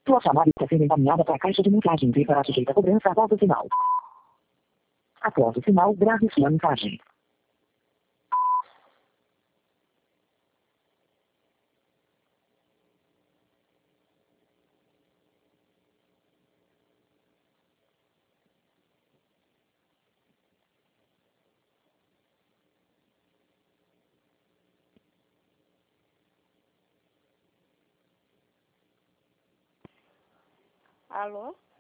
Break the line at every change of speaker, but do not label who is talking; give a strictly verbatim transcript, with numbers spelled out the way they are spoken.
Sua chamada está sendo encaminhada para a caixa de mensagens e para sujeita a cobrança após o sinal. Após o sinal, grave sua mensagem.
Alô?